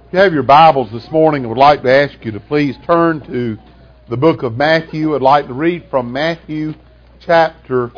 If you have your Bibles this morning, I would like to ask you to please turn to the book of Matthew. I'd like to read from Matthew chapter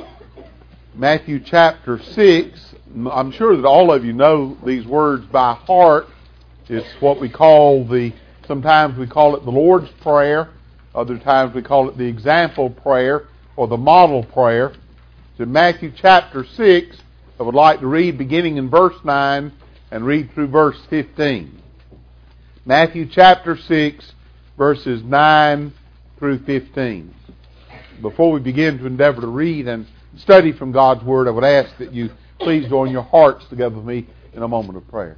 6. I'm sure that all of you know these words by heart. It's what we call sometimes we call it the Lord's Prayer. Other times we call it the example prayer or the model prayer. So in Matthew chapter 6, I would like to read beginning in verse 9 and read through verse 15. Matthew chapter 6, verses 9 through 15. Before we begin to endeavor to read and study from God's Word, I would ask that you please join your hearts together with me in a moment of prayer.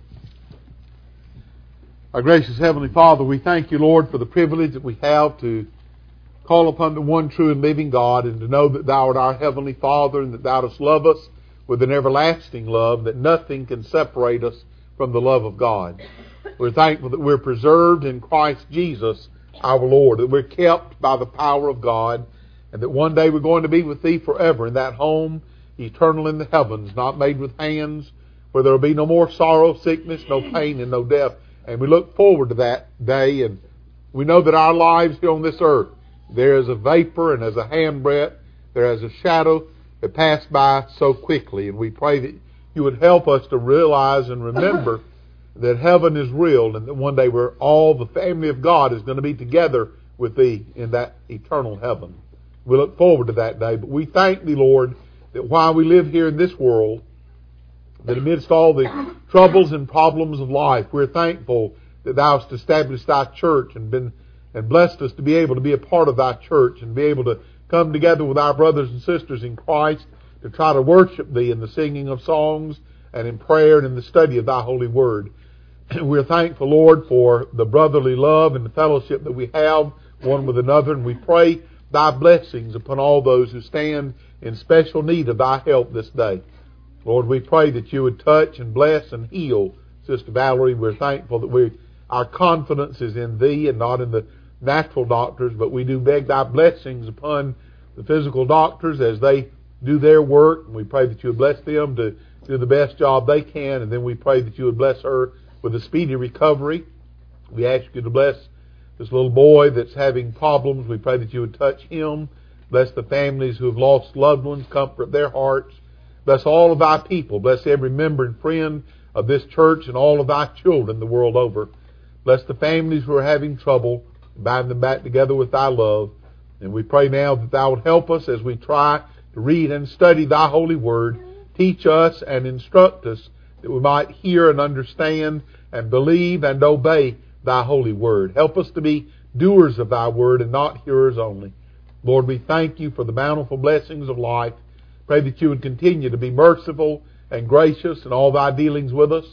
Our gracious Heavenly Father, we thank you, Lord, for the privilege that we have to call upon the one true and living God, and to know that Thou art our Heavenly Father, and that Thou dost love us with an everlasting love, that nothing can separate us from the love of God. We're thankful that we're preserved in Christ Jesus, our Lord, that we're kept by the power of God, and that one day we're going to be with Thee forever in that home eternal in the heavens, not made with hands, where there will be no more sorrow, sickness, no pain, and no death. And we look forward to that day, and we know that our lives here on this earth, there is a vapor and as a handbreadth, there is a shadow that pass by so quickly. And we pray that You would help us to realize and remember that heaven is real, and that one day we're all the family of God is going to be together with Thee in that eternal heaven. We look forward to that day, but we thank Thee, Lord, that while we live here in this world, that amidst all the troubles and problems of life, we're thankful that Thou hast established Thy church and blessed us to be able to be a part of Thy church and be able to come together with our brothers and sisters in Christ to try to worship Thee in the singing of songs and in prayer and in the study of Thy holy word. We're thankful, Lord, for the brotherly love and the fellowship that we have one with another, and we pray Thy blessings upon all those who stand in special need of Thy help this day. Lord, we pray that You would touch and bless and heal Sister Valerie. We're thankful that our confidence is in Thee and not in the natural doctors, but we do beg Thy blessings upon the physical doctors as they do their work. And we pray that You would bless them to do the best job they can, and then we pray that You would bless her with a speedy recovery. We ask You to bless this little boy that's having problems. We pray that You would touch him. Bless the families who have lost loved ones. Comfort their hearts. Bless all of Thy people. Bless every member and friend of this church and all of Thy children the world over. Bless the families who are having trouble. Bind them back together with Thy love. And we pray now that Thou would help us as we try to read and study Thy holy word. Teach us and instruct us that we might hear and understand and believe and obey Thy holy word. Help us to be doers of Thy word and not hearers only. Lord, we thank You for the bountiful blessings of life. Pray that You would continue to be merciful and gracious in all Thy dealings with us.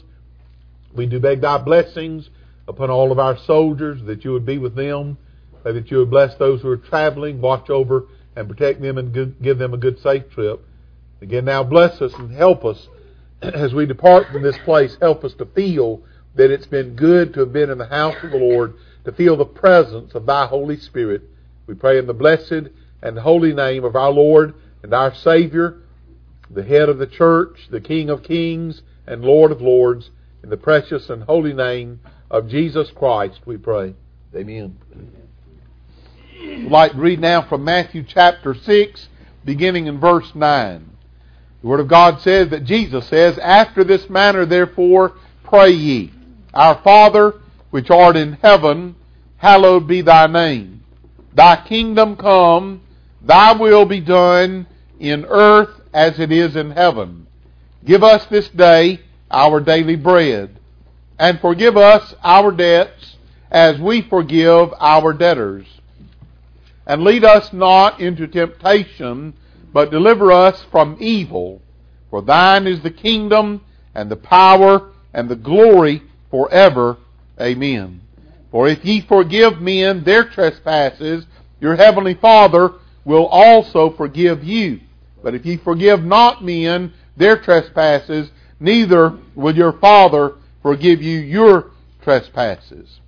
We do beg Thy blessings upon all of our soldiers, that You would be with them. Pray that You would bless those who are traveling, watch over and protect them and give them a good, safe trip. Again, now bless us and help us as we depart from this place. Help us to feel that it's been good to have been in the house of the Lord, to feel the presence of Thy Holy Spirit. We pray in the blessed and holy name of our Lord and our Savior, the head of the church, the King of kings and Lord of lords, in the precious and holy name of Jesus Christ, we pray. Amen. I'd like to read now from Matthew chapter 6, beginning in verse 9. The Word of God says that Jesus says, "After this manner therefore pray ye, Our Father, which art in heaven, hallowed be Thy name. Thy kingdom come, Thy will be done in earth as it is in heaven. Give us this day our daily bread, and forgive us our debts as we forgive our debtors. And lead us not into temptation, but deliver us from evil. For Thine is the kingdom, and the power, and the glory forever. Amen. For if ye forgive men their trespasses, your heavenly Father will also forgive you. But if ye forgive not men their trespasses, neither will your Father forgive you your trespasses."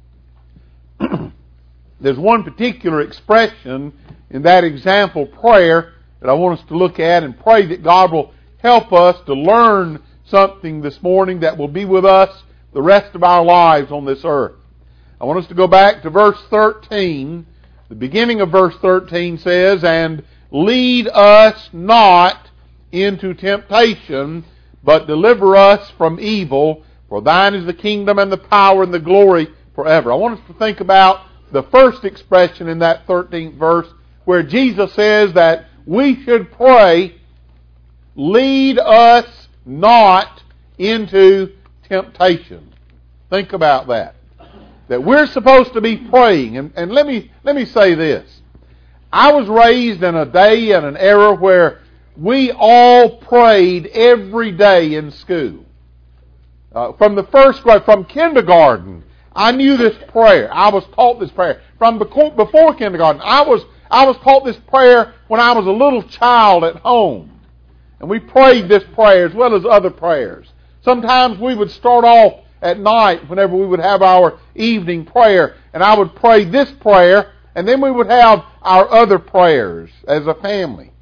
There's one particular expression in that example prayer that I want us to look at and pray that God will help us to learn something this morning that will be with us the rest of our lives on this earth. I want us to go back to verse 13. The beginning of verse 13 says, "And lead us not into temptation, but deliver us from evil. For thine is the kingdom and the power and the glory forever." I want us to think about the first expression in that 13th verse, where Jesus says that we should pray, "Lead us not into temptation." Think about that. That we're supposed to be praying. And let me say this. I was raised in a day and an era where we all prayed every day in school. From the first grade, from kindergarten, I knew this prayer. I was taught this prayer. From before kindergarten, I was taught this prayer when I was a little child at home. And we prayed this prayer as well as other prayers. Sometimes we would start off at night whenever we would have our evening prayer, and I would pray this prayer, and then we would have our other prayers as a family.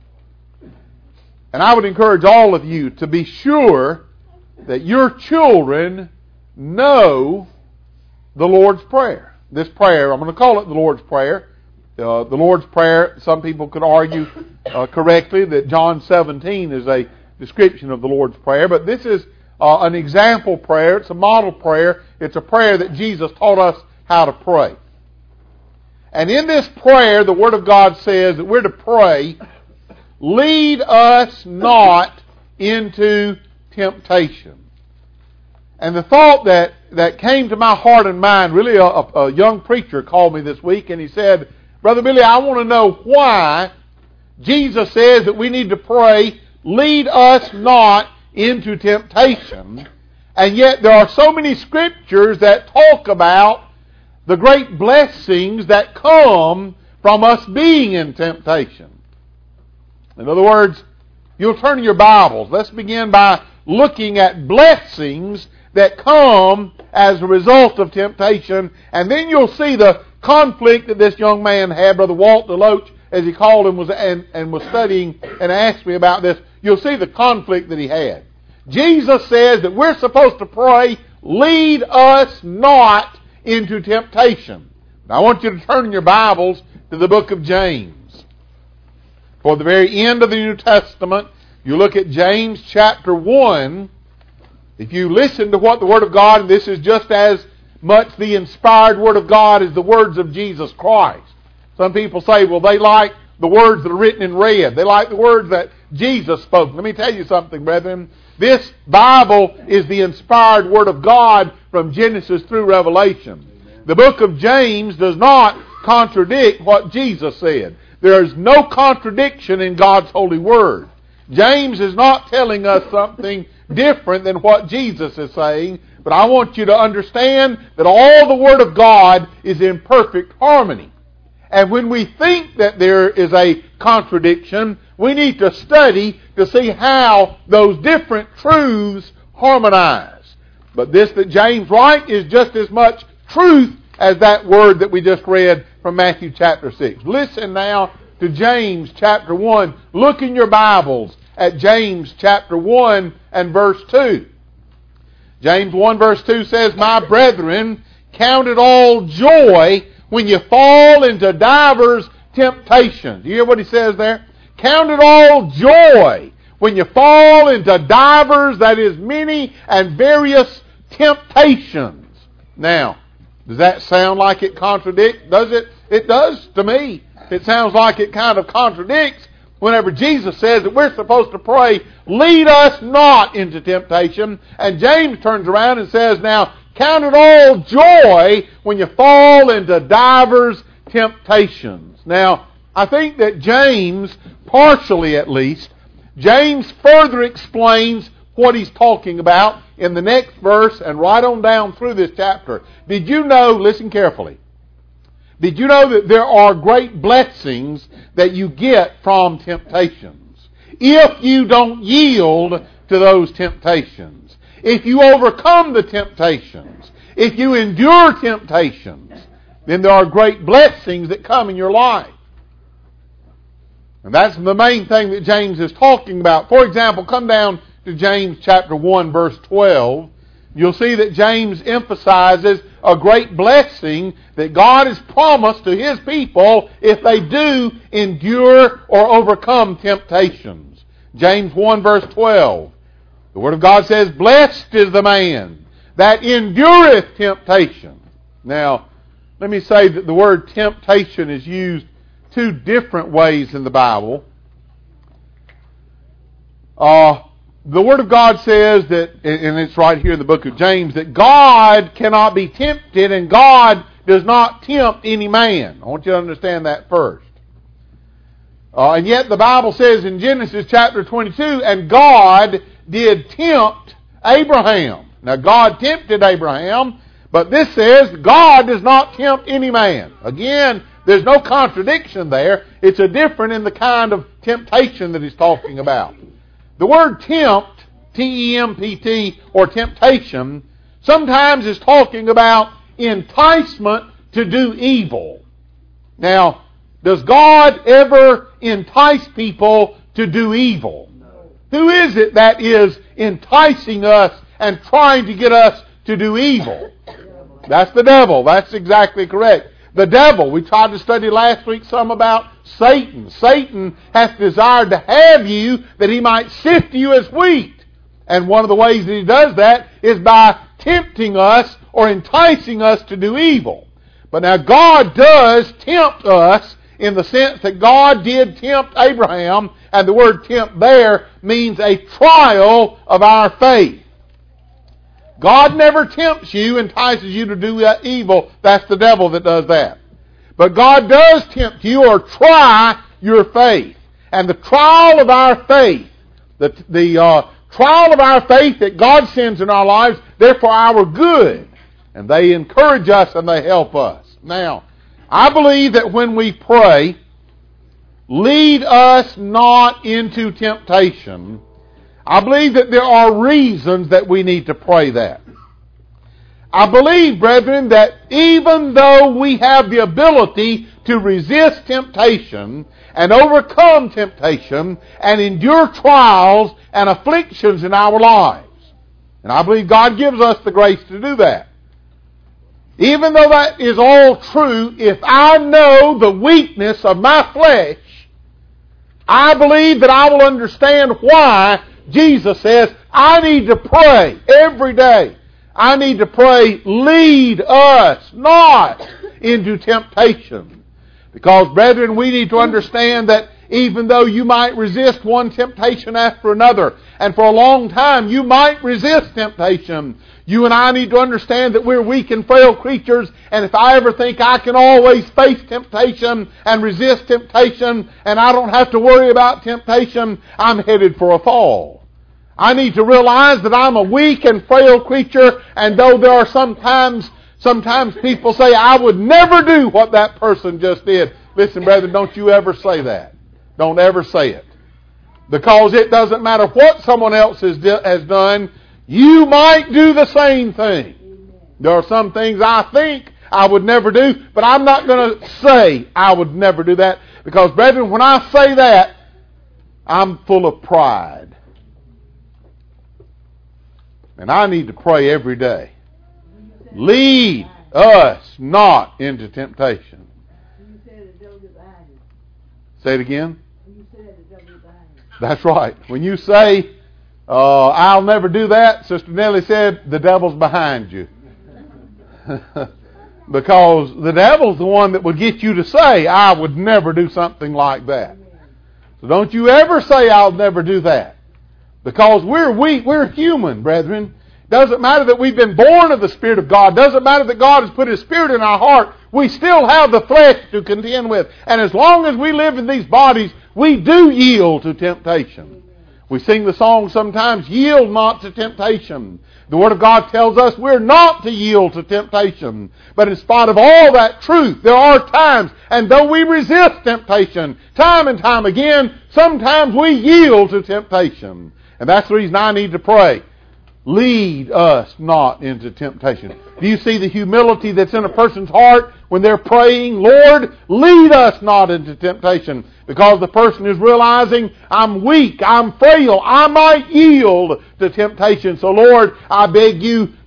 And I would encourage all of you to be sure that your children know the Lord's Prayer. This prayer, I'm going to call it the Lord's Prayer. The Lord's Prayer, some people could argue correctly that John 17 is a description of the Lord's Prayer, but this is an example prayer. It's a model prayer. It's a prayer that Jesus taught us how to pray. And in this prayer, the Word of God says that we're to pray, "Lead us not into temptation." And the thought that came to my heart and mind, really a young preacher called me this week, and he said, "Brother Billy, I want to know why Jesus says that we need to pray, 'Lead us not into temptation,' and yet there are so many scriptures that talk about the great blessings that come from us being in temptation." In other words, you'll turn to your Bibles. Let's begin by looking at blessings that come as a result of temptation, and then you'll see the conflict that this young man had. Brother Walt DeLoach, as he called him, was studying and asked me about this. You'll see the conflict that he had. Jesus says that we're supposed to pray, "Lead us not into temptation." Now I want you to turn in your Bibles to the book of James. For the very end of the New Testament, you look at James chapter 1. If you listen to what the Word of God, and this is just as much the inspired Word of God as the words of Jesus Christ. Some people say, well, they like the words that are written in red. They like the words that Jesus spoke. Let me tell you something, brethren. This Bible is the inspired Word of God from Genesis through Revelation. The book of James does not contradict what Jesus said. There is no contradiction in God's holy Word. James is not telling us something different than what Jesus is saying, but I want you to understand that all the Word of God is in perfect harmony. And when we think that there is a contradiction, we need to study to see how those different truths harmonize. But this that James writes is just as much truth as that word that we just read from Matthew chapter 6. Listen now to James chapter 1. Look in your Bibles at James chapter 1 and verse 2. James 1 verse 2 says, "My brethren, count it all joy when you fall into divers temptations." You hear what he says there? Count it all joy when you fall into divers, that is many and various temptations. Now, does that sound like it contradicts? Does it? It does to me. It sounds like it kind of contradicts whenever Jesus says that we're supposed to pray, "Lead us not into temptation." And James turns around and says, "Now, count it all joy when you fall into divers temptations." Now, I think that James, partially at least, James further explains what he's talking about in the next verse and right on down through this chapter. Did you know, listen carefully, did you know that there are great blessings that you get from temptations? If you don't yield to those temptations, if you overcome the temptations, if you endure temptations, then there are great blessings that come in your life. And that's the main thing that James is talking about. For example, come down to James chapter 1 verse 12. you'll see that James emphasizes a great blessing that God has promised to His people if they do endure or overcome temptations. James 1 verse 12. The Word of God says, "Blessed is the man that endureth temptation." Now, let me say that the word temptation is used two different ways in the Bible. The Word of God says that, and it's right here in the book of James, that God cannot be tempted and God does not tempt any man. I want you to understand that first. And yet the Bible says in Genesis chapter 22, and God did tempt Abraham. Now God tempted Abraham, but this says God does not tempt any man. Again, there's no contradiction there. It's a different in the kind of temptation that he's talking about. The word tempt, T-E-M-P-T, or temptation, sometimes is talking about enticement to do evil. Now, does God ever entice people to do evil? No. Who is it that is enticing us and trying to get us to do evil? That's the devil. That's exactly correct. The devil. We tried to study last week some about Satan. Satan hath desired to have you that he might sift you as wheat. And one of the ways that he does that is by tempting us or enticing us to do evil. But now God does tempt us in the sense that God did tempt Abraham, and the word tempt there means a trial of our faith. God never tempts you, entices you to do evil. That's the devil that does that. But God does tempt you or try your faith. And the trial of our faith, the trial of our faith that God sends in our lives, they're for our good. And they encourage us and they help us. Now, I believe that when we pray, lead us not into temptation, I believe that there are reasons that we need to pray that. I believe, brethren, that even though we have the ability to resist temptation and overcome temptation and endure trials and afflictions in our lives, and I believe God gives us the grace to do that. Even though that is all true, if I know the weakness of my flesh, I believe that I will understand why Jesus says, I need to pray every day. I need to pray, lead us not into temptation. Because, brethren, we need to understand that even though you might resist one temptation after another, and for a long time you might resist temptation, you and I need to understand that we're weak and frail creatures, and if I ever think I can always face temptation and resist temptation, and I don't have to worry about temptation, I'm headed for a fall. I need to realize that I'm a weak and frail creature, and though there are sometimes people say, I would never do what that person just did. Listen, brethren, don't you ever say that. Don't ever say it. Because it doesn't matter what someone else has done, you might do the same thing. There are some things I think I would never do, but I'm not going to say I would never do that. Because, brethren, when I say that, I'm full of pride. And I need to pray every day. Lead us not into temptation. Say it again. That's right. When you say, I'll never do that, Sister Nellie said, the devil's behind you. Because the devil's the one that would get you to say, I would never do something like that. So don't you ever say, I'll never do that. Because we're weak, we're human, brethren. Doesn't matter that we've been born of the Spirit of God. Doesn't matter that God has put His Spirit in our heart. We still have the flesh to contend with. And as long as we live in these bodies, we do yield to temptation. We sing the song sometimes, yield not to temptation. The Word of God tells us we're not to yield to temptation. But in spite of all that truth, there are times, and though we resist temptation time and time again, sometimes we yield to temptation. And that's the reason I need to pray. Lead us not into temptation. Do you see the humility that's in a person's heart when they're praying, Lord, lead us not into temptation? Because the person is realizing, I'm weak, I'm frail, I might yield to temptation. So Lord, I beg you,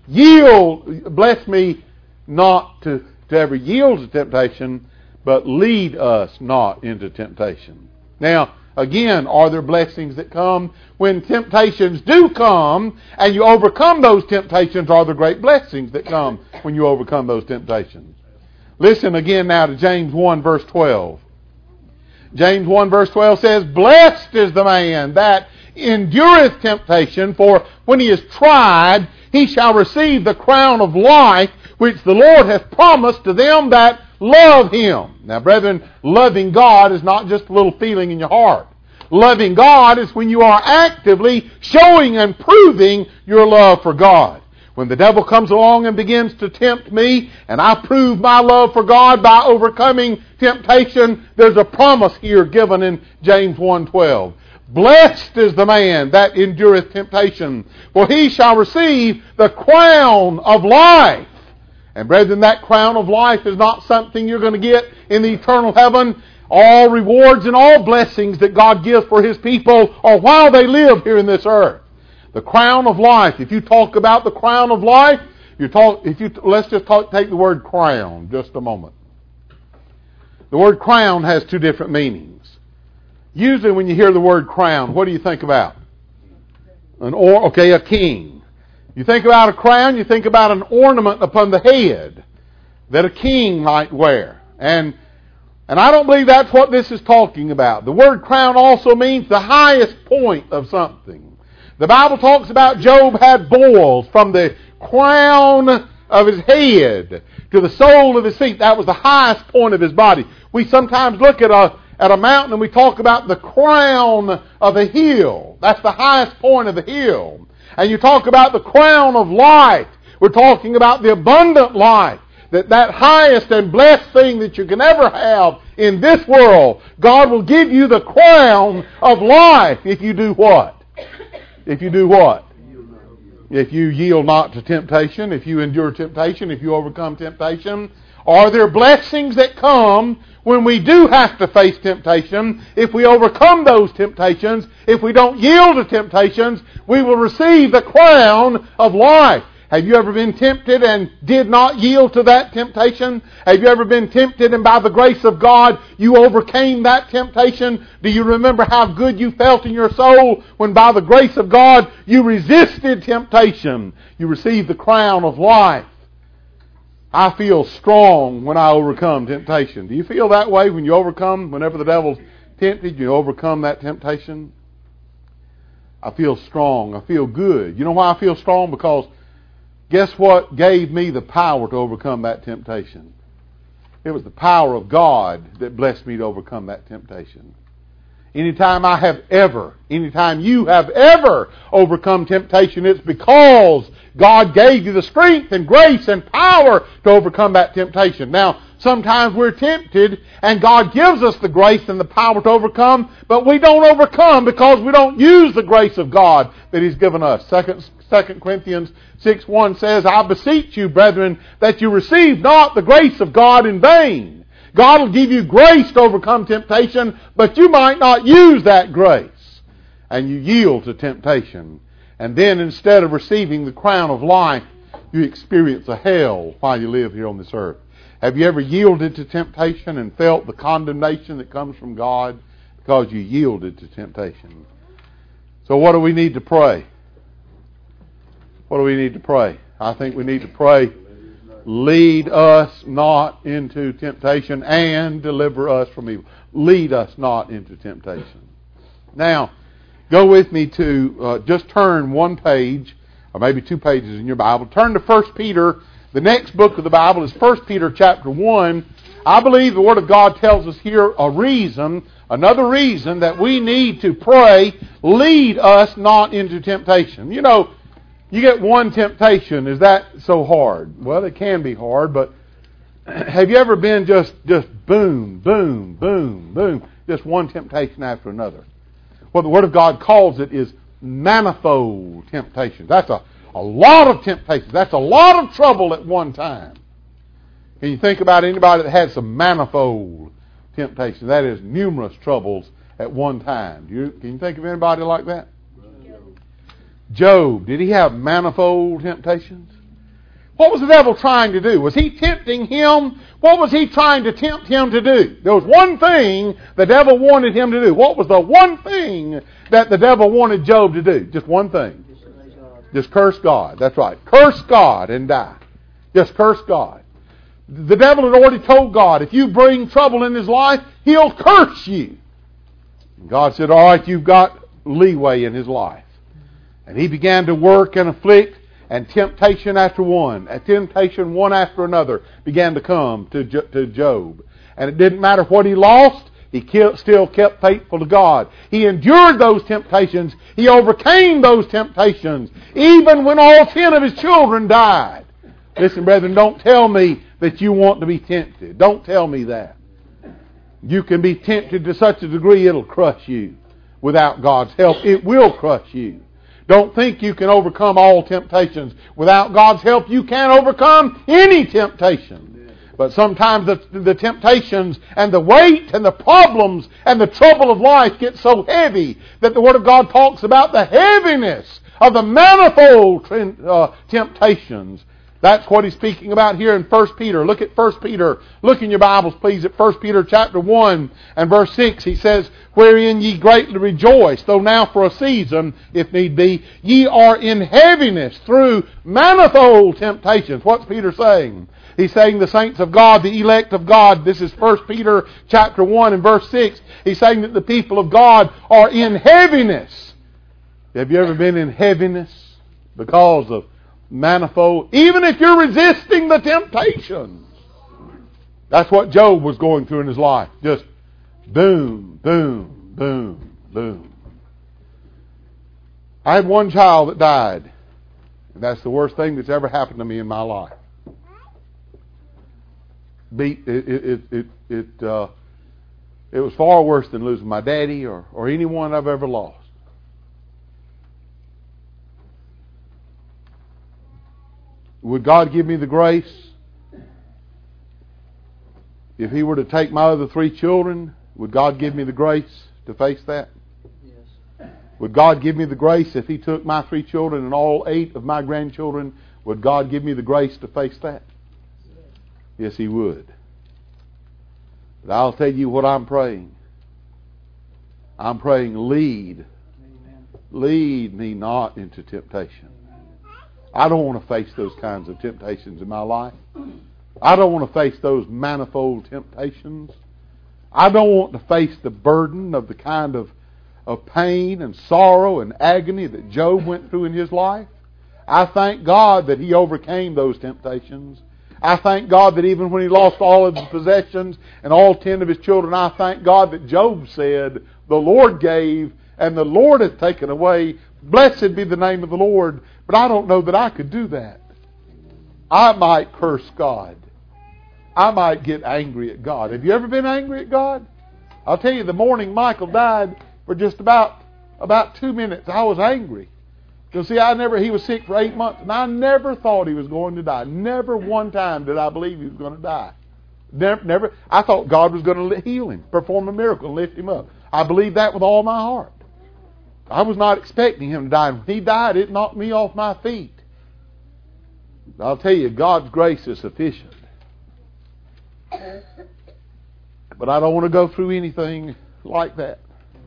bless me not to ever yield to temptation, but lead us not into temptation. Now, again, are there blessings that come when temptations do come and you overcome those temptations? Are there great blessings that come when you overcome those temptations? Listen again now to James 1 verse 12. James 1 verse 12 says, "Blessed is the man that endureth temptation, for when he is tried, he shall receive the crown of life, which the Lord hath promised to them that love Him." Now, brethren, loving God is not just a little feeling in your heart. Loving God is when you are actively showing and proving your love for God. When the devil comes along and begins to tempt me, and I prove my love for God by overcoming temptation, there's a promise here given in James 1:12. "Blessed is the man that endureth temptation, for he shall receive the crown of life." And brethren, that crown of life is not something you're going to get in the eternal heaven. All rewards and all blessings that God gives for His people are while they live here in this earth. The crown of life. If you talk about the crown of life, let's just take the word crown just a moment. The word crown has two different meanings. Usually when you hear the word crown, what do you think about? A king. You think about a crown, you think about an ornament upon the head that a king might wear. And I don't believe that's what this is talking about. The word crown also means the highest point of something. The Bible talks about Job had boils from the crown of his head to the sole of his feet. That was the highest point of his body. We sometimes look at a mountain and we talk about the crown of a hill. That's the highest point of the hill. And you talk about the crown of life. We're talking about the abundant life. That highest and blessed thing that you can ever have in this world. God will give you the crown of life if you do what? If you do what? If you yield not to temptation, if you endure temptation, if you overcome temptation. Are there blessings that come when we do have to face temptation? If we overcome those temptations, if we don't yield to temptations, we will receive the crown of life. Have you ever been tempted and did not yield to that temptation? Have you ever been tempted and by the grace of God you overcame that temptation? Do you remember how good you felt in your soul when by the grace of God you resisted temptation? You received the crown of life. I feel strong when I overcome temptation. Do you feel that way when you overcome, whenever the devil's tempted, you overcome that temptation? I feel strong. I feel good. You know why I feel strong? Because guess what gave me the power to overcome that temptation? It was the power of God that blessed me to overcome that temptation. Anytime you have ever overcome temptation, it's because God gave you the strength and grace and power to overcome that temptation. Now, sometimes we're tempted and God gives us the grace and the power to overcome, but we don't overcome because we don't use the grace of God that He's given us. 2 Corinthians 6:1 says, "I beseech you, brethren, that you receive not the grace of God in vain." God will give you grace to overcome temptation, but you might not use that grace. And you yield to temptation. And then instead of receiving the crown of life, you experience a hell while you live here on this earth. Have you ever yielded to temptation and felt the condemnation that comes from God because you yielded to temptation? So what do we need to pray? What do we need to pray? I think we need to pray, lead us not into temptation and deliver us from evil. Lead us not into temptation. Now, go with me to, just turn one page, or maybe 2 pages in your Bible. Turn to 1 Peter. The next book of the Bible is 1 Peter chapter 1. I believe the Word of God tells us here another reason that we need to pray, lead us not into temptation. You know, you get one temptation. Is that so hard? Well, it can be hard, but have you ever been just boom, boom, boom, boom, just one temptation after another? What the Word of God calls it is manifold temptations. That's a lot of temptations. That's a lot of trouble at one time. Can you think about anybody that had some manifold temptations? That is numerous troubles at one time. Can you think of anybody like that? Job, did he have manifold temptations? What was the devil trying to do? Was he tempting him? What was he trying to tempt him to do? There was one thing the devil wanted him to do. What was the one thing that the devil wanted Job to do? Just one thing. Just curse God. That's right. Curse God and die. Just curse God. The devil had already told God, if you bring trouble in his life, he'll curse you. And God said, all right, you've got leeway in his life. And he began to work and afflict, and temptation after one, a temptation one after another began to come to Job. And it didn't matter what he lost, he still kept faithful to God. He endured those temptations. He overcame those temptations, even when all 10 of his children died. Listen, brethren, don't tell me that you want to be tempted. Don't tell me that. You can be tempted to such a degree it'll crush you. Without God's help, it will crush you. Don't think you can overcome all temptations. Without God's help, you can't overcome any temptation. But sometimes the temptations and the weight and the problems and the trouble of life get so heavy that the Word of God talks about the heaviness of the manifold temptations. That's what he's speaking about here in 1 Peter. Look at 1 Peter. Look in your Bibles, please, at 1 Peter chapter 1 and verse 6. He says, wherein ye greatly rejoice, though now for a season, if need be, ye are in heaviness through manifold temptations. What's Peter saying? He's saying the saints of God, the elect of God. This is 1 Peter chapter 1 and verse 6. He's saying that the people of God are in heaviness. Have you ever been in heaviness because of manifold? Even if you're resisting the temptations. That's what Job was going through in his life. Just boom, boom, boom, boom. I had one child that died. And that's the worst thing that's ever happened to me in my life. It was far worse than losing my daddy or anyone I've ever lost. Would God give me the grace if He were to take my other 3 children? Would God give me the grace to face that? Yes. Would God give me the grace if He took my 3 children and all 8 of my grandchildren? Would God give me the grace to face that? Yes, He would. But I'll tell you what I'm praying. I'm praying, lead me not into temptation. I don't want to face those kinds of temptations in my life. I don't want to face those manifold temptations. I don't want to face the burden of the kind of pain and sorrow and agony that Job went through in his life. I thank God that he overcame those temptations. I thank God that even when he lost all of his possessions and all 10 of his children, I thank God that Job said, the Lord gave and the Lord hath taken away. Blessed be the name of the Lord. But I don't know that I could do that. I might curse God. I might get angry at God. Have you ever been angry at God? I'll tell you, the morning Michael died, for just about 2 minutes, I was angry. Because see, he was sick for 8 months, and I never thought he was going to die. Never one time did I believe he was going to die. Never. I thought God was going to heal him, perform a miracle, and lift him up. I believed that with all my heart. I was not expecting him to die. When he died, it knocked me off my feet. But I'll tell you, God's grace is sufficient. But I don't want to go through anything like that.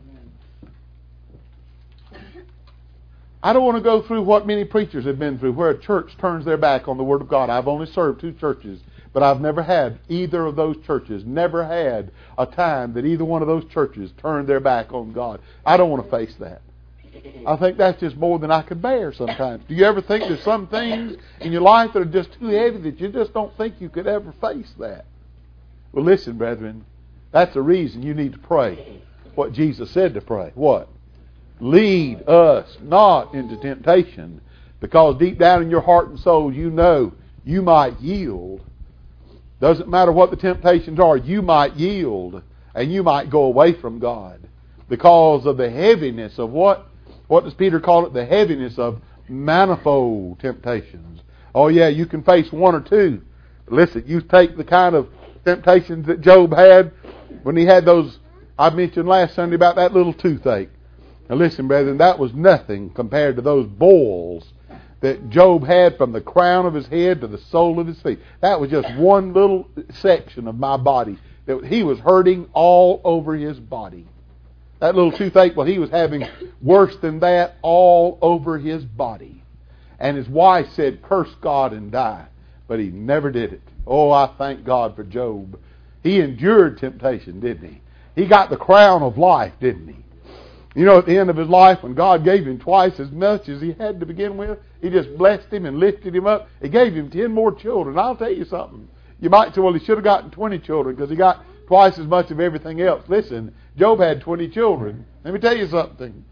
I don't want to go through what many preachers have been through, where a church turns their back on the Word of God. I've only served 2 churches, but I've never had either of those churches, never had a time that either one of those churches turned their back on God. I don't want to face that. I think that's just more than I could bear sometimes. Do you ever think there's some things in your life that are just too heavy that you just don't think you could ever face that? Well, listen, brethren, that's the reason you need to pray what Jesus said to pray. What? Lead us not into temptation, because deep down in your heart and soul you know you might yield. Doesn't matter what the temptations are, you might yield and you might go away from God because of the heaviness of what does Peter call it? The heaviness of manifold temptations. Oh yeah, you can face 1 or 2. But listen, you take the kind of temptations that Job had when he had those, I mentioned last Sunday about that little toothache. Now listen, brethren, that was nothing compared to those boils that Job had from the crown of his head to the sole of his feet. That was just one little section of my body. That he was hurting all over his body. That little toothache, well, he was having worse than that all over his body. And his wife said, curse God and die. But he never did it. Oh, I thank God for Job. He endured temptation, didn't he? He got the crown of life, didn't he? You know, at the end of his life, when God gave him twice as much as he had to begin with, he just blessed him and lifted him up. He gave him 10 more children. I'll tell you something. You might say, well, he should have gotten 20 children because he got twice as much of everything else. Listen, Job had 20 children. Let me tell you something.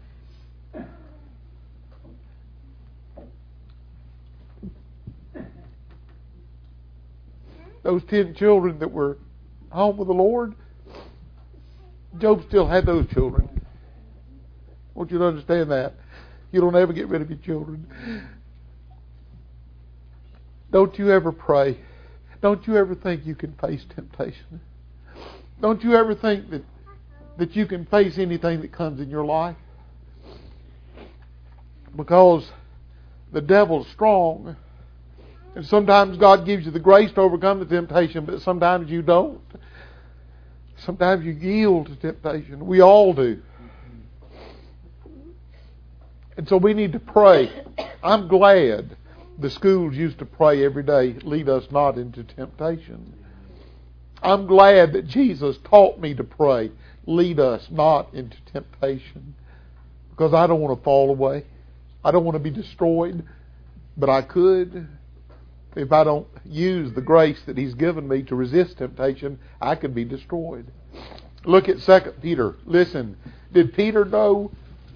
Those 10 children that were home with the Lord, Job still had those children. I want you to understand that. You don't ever get rid of your children. Don't you ever pray. Don't you ever think you can face temptation. Don't you ever think that you can face anything that comes in your life. Because the devil's strong. And sometimes God gives you the grace to overcome the temptation, but sometimes you don't. Sometimes you yield to temptation. We all do. And so we need to pray. I'm glad the schools used to pray every day, lead us not into temptation. I'm glad that Jesus taught me to pray, lead us not into temptation. Because I don't want to fall away. I don't want to be destroyed. But I could. If I don't use the grace that He's given me to resist temptation, I could be destroyed. Look at 2 Peter. Listen, did Peter know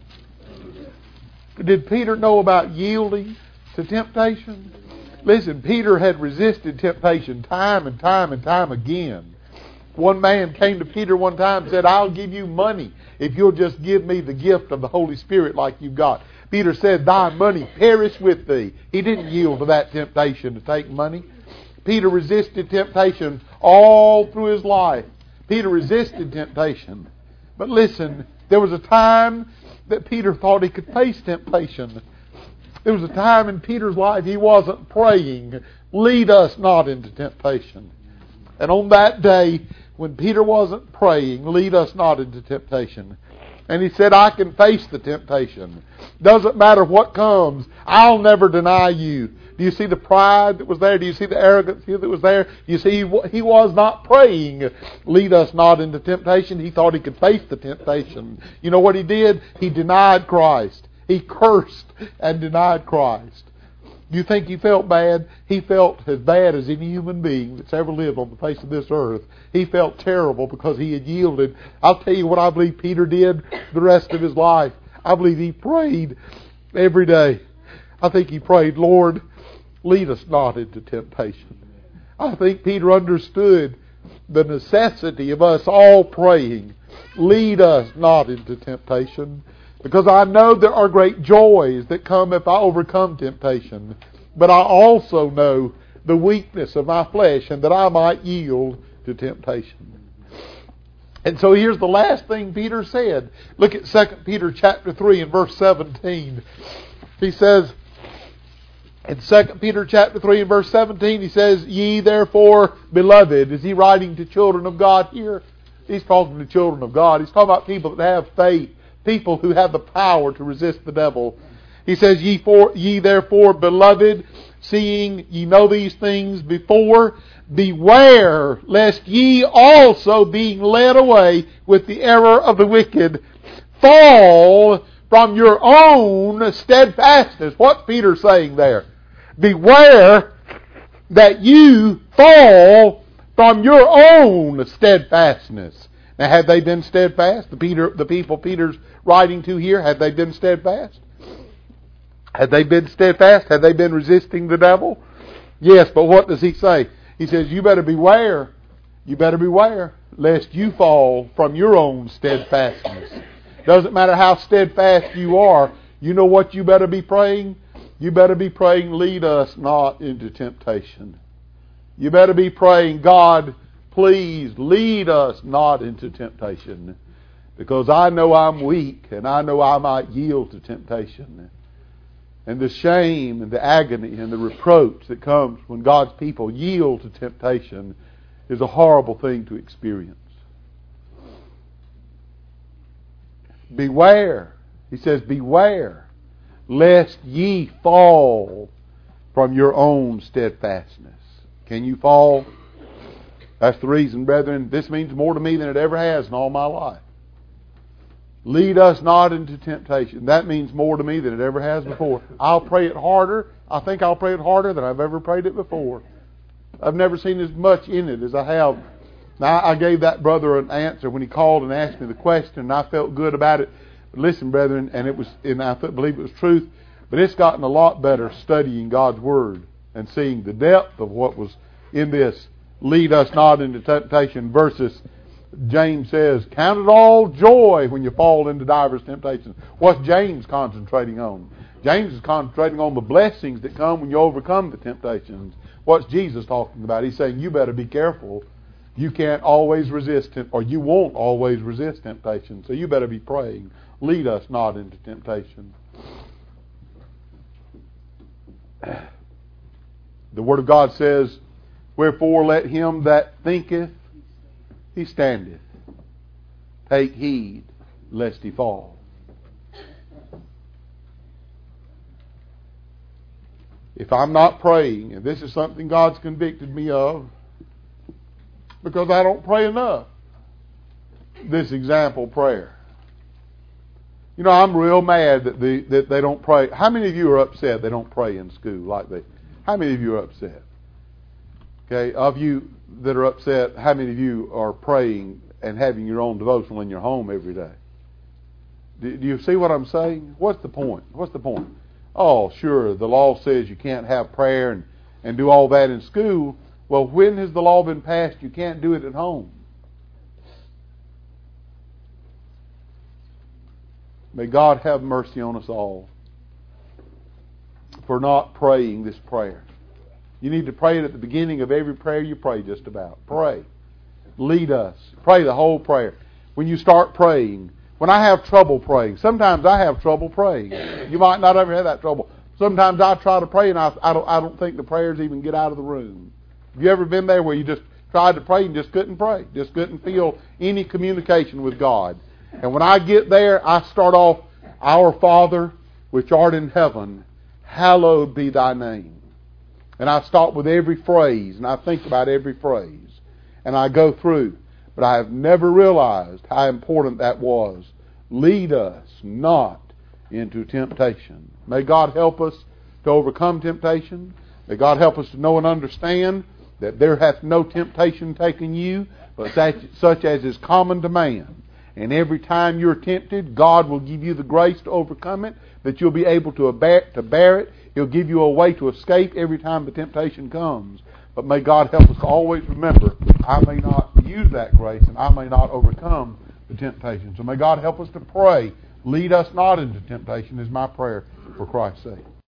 about yielding to temptation? Listen, Peter had resisted temptation time and time and time again. One man came to Peter one time and said, I'll give you money if you'll just give me the gift of the Holy Spirit like you've got. Peter said, thy money perish with thee. He didn't yield to that temptation to take money. Peter resisted temptation all through his life. Peter resisted temptation. But listen, there was a time that Peter thought he could face temptation. There was a time in Peter's life he wasn't praying, lead us not into temptation. And on that day, when Peter wasn't praying, lead us not into temptation. And he said, I can face the temptation. Doesn't matter what comes. I'll never deny you. Do you see the pride that was there? Do you see the arrogance that was there? Do you see he was not praying, lead us not into temptation. He thought he could face the temptation. You know what he did? He denied Christ. He cursed and denied Christ. You think he felt bad? He felt as bad as any human being that's ever lived on the face of this earth. He felt terrible because he had yielded. I'll tell you what I believe Peter did the rest of his life. I believe he prayed every day. I think he prayed, Lord, lead us not into temptation. I think Peter understood the necessity of us all praying, lead us not into temptation. Because I know there are great joys that come if I overcome temptation. But I also know the weakness of my flesh and that I might yield to temptation. And so here's the last thing Peter said. Look at 2 Peter chapter 3 and verse 17. He says, in 2 Peter chapter 3 and verse 17, he says, ye therefore, beloved. Is he writing to children of God here? He's talking to children of God. He's talking about people that have faith. People who have the power to resist the devil. He says, ye therefore, beloved, seeing ye know these things before, beware lest ye also, being led away with the error of the wicked, fall from your own steadfastness. What's Peter saying there? Beware that you fall from your own steadfastness. Now, have they been steadfast? The people Peter's writing to here, have they been steadfast? Have they been steadfast? Have they been resisting the devil? Yes, but what does he say? He says, you better beware. You better beware lest you fall from your own steadfastness. Doesn't matter how steadfast you are. You know what you better be praying? You better be praying, lead us not into temptation. You better be praying, God, please lead us not into temptation, because I know I'm weak and I know I might yield to temptation. And the shame and the agony and the reproach that comes when God's people yield to temptation is a horrible thing to experience. Beware. He says, beware, lest ye fall from your own steadfastness. Can you fall? That's the reason, brethren. This means more to me than it ever has in all my life. Lead us not into temptation. That means more to me than it ever has before. I'll pray it harder. I think I'll pray it harder than I've ever prayed it before. I've never seen as much in it as I have. Now, I gave that brother an answer when he called and asked me the question, and I felt good about it. But listen, brethren, and I believe it was truth, but it's gotten a lot better studying God's Word and seeing the depth of what was in this. Lead us not into temptation versus James says, count it all joy when you fall into divers temptations. What's James concentrating on? James is concentrating on the blessings that come when you overcome the temptations. What's Jesus talking about? He's saying you better be careful. You can't always resist, or you won't always resist temptation. So you better be praying. Lead us not into temptation. The Word of God says, wherefore let him that thinketh he standeth take heed lest he fall. If I'm not praying, and this is something God's convicted me of, because I don't pray enough, this example prayer. You know, I'm real mad that they don't pray. How many of you are upset they don't pray in school like they? How many of you are upset? Okay, of you that are upset, how many of you are praying and having your own devotional in your home every day? Do you see what I'm saying? What's the point? What's the point? Oh, sure, the law says you can't have prayer and do all that in school. Well, when has the law been passed you can't do it at home? May God have mercy on us all for not praying this prayer. You need to pray it at the beginning of every prayer you pray just about. Pray. Lead us. Pray the whole prayer. When you start praying, when I have trouble praying, sometimes I have trouble praying. You might not ever have that trouble. Sometimes I try to pray and I don't think the prayers even get out of the room. Have you ever been there where you just tried to pray and just couldn't pray? Just couldn't feel any communication with God. And when I get there, I start off, Our Father, which art in heaven, hallowed be thy name. And I stop with every phrase, and I think about every phrase, and I go through. But I have never realized how important that was. Lead us not into temptation. May God help us to overcome temptation. May God help us to know and understand that there hath no temptation taken you, but such as is common to man. And every time you're tempted, God will give you the grace to overcome it, that you'll be able to bear it. He'll give you a way to escape every time the temptation comes. But may God help us to always remember, I may not use that grace and I may not overcome the temptation. So may God help us to pray. Lead us not into temptation is my prayer for Christ's sake.